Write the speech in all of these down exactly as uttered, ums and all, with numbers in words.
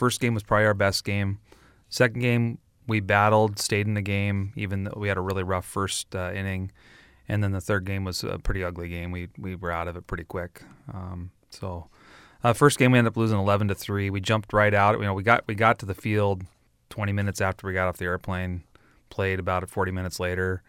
first game was probably our best game. Second game, we battled, stayed in the game, even though we had a really rough first uh, inning. And then the third game was a pretty ugly game. We we were out of it pretty quick. Um, so uh, first game we ended up losing eleven to three. We jumped right out. You know, we got we got to the field twenty minutes after we got off the airplane. Played about forty minutes later,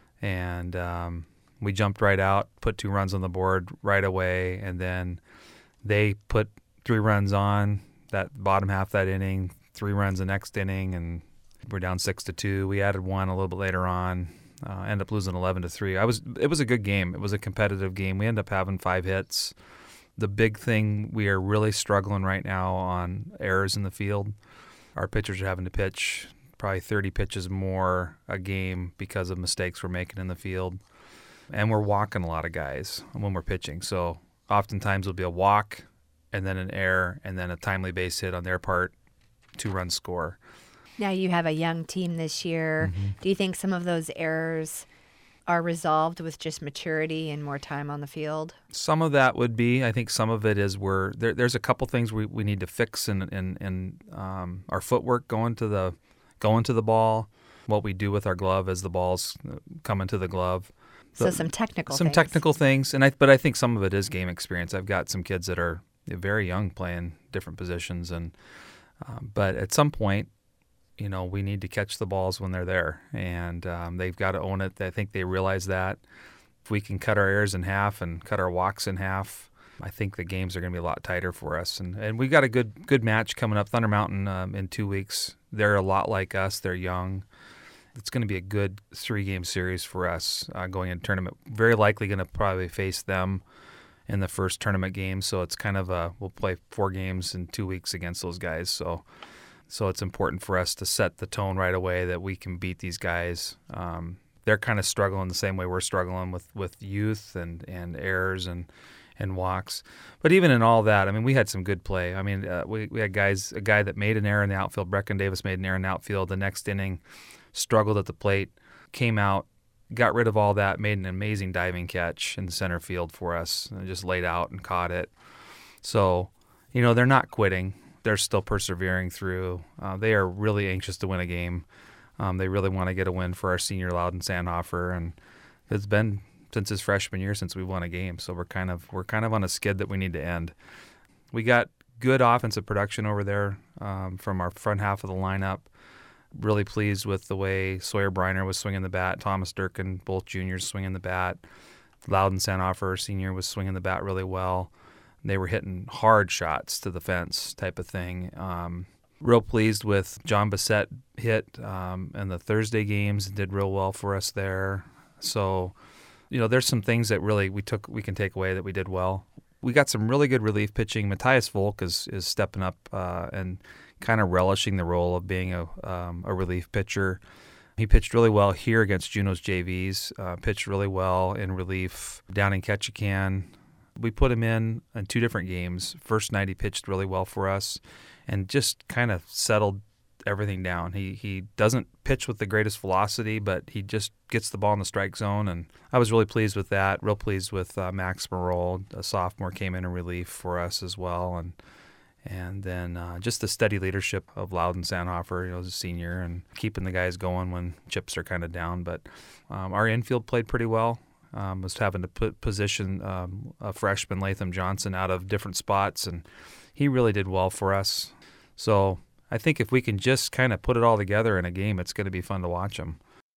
and um, we jumped right out, put two runs on the board right away, and then they put three runs on that bottom half of that inning, three runs the next inning, and we're down six to two. We added one a little bit later on, uh, ended up losing eleven to three. I was it was a good game. It was a competitive game. We ended up having five hits. The big thing, we are really struggling right now on errors in the field. Our pitchers are having to pitch probably thirty pitches more a game because of mistakes we're making in the field. And we're walking a lot of guys when we're pitching. So oftentimes it'll be a walk and then an error and then a timely base hit on their part, two-run score. Now you have a young team this year. Mm-hmm. Do you think some of those errors are resolved with just maturity and more time on the field? Some of that would be. I think some of it is we're there, there's a couple things we, we need to fix in in, in um, our footwork going to the going to the ball, what we do with our glove as the ball's coming to the glove. So The- some technical some things. technical things, and I but I think some of it is game experience. I've got some kids that are very young playing different positions, and um, but at some point, you know, we need to catch the balls when they're there, and um, they've got to own it. I think they realize that. If we can cut our errors in half and cut our walks in half, I think the games are going to be a lot tighter for us. And and we've got a good good match coming up, Thunder Mountain um, in two weeks. They're a lot like us. They're young. It's going to be a good three-game series for us uh, going into tournament. Very likely going to probably face them in the first tournament game. So it's kind of a we'll play four games in two weeks against those guys. So so it's important for us to set the tone right away that we can beat these guys. Um, they're kind of struggling the same way we're struggling with, with youth and, and errors and and walks. But even in all that, I mean, we had some good play. I mean, uh, we, we had guys, a guy that made an error in the outfield, Brecken Davis made an error in the outfield. The next inning, struggled at the plate, came out, got rid of all that, made an amazing diving catch in the center field for us, and just laid out and caught it. So, you know, they're not quitting. They're still persevering through. Uh, they are really anxious to win a game. Um, they really want to get a win for our senior Loudon Sandhofer, and it's been since his freshman year since we won a game. So we're kind of we're kind of on a skid that we need to end. We got good offensive production over there um, from our front half of the lineup. Really pleased with the way Sawyer Briner was swinging the bat, Thomas Durkin, both juniors swinging the bat. Loudon Sandhofer, senior, was swinging the bat really well. They were hitting hard shots to the fence type of thing. Um, real pleased with John Bissett hit um, in the Thursday games and did real well for us there. So, you know, there's some things that really we took we can take away that we did well. We got some really good relief pitching. Matthias Volk is is stepping up uh, and kind of relishing the role of being a um, a relief pitcher. He pitched really well here against Juneau's J Vs, uh, pitched really well in relief down in Ketchikan. We put him in in two different games. First night he pitched really well for us and just kind of settled everything down. He he doesn't pitch with the greatest velocity, but he just gets the ball in the strike zone, and I was really pleased with that. Real pleased with uh, Max Marold, a sophomore, came in in relief for us as well, and and then uh, just the steady leadership of Loudon Sandhofer, you know, as a senior, and keeping the guys going when chips are kind of down. But um, our infield played pretty well. Um, was having to put position um, a freshman, Latham Johnson, out of different spots, and he really did well for us. So I think if we can just kind of put it all together in a game, it's going to be fun to watch them.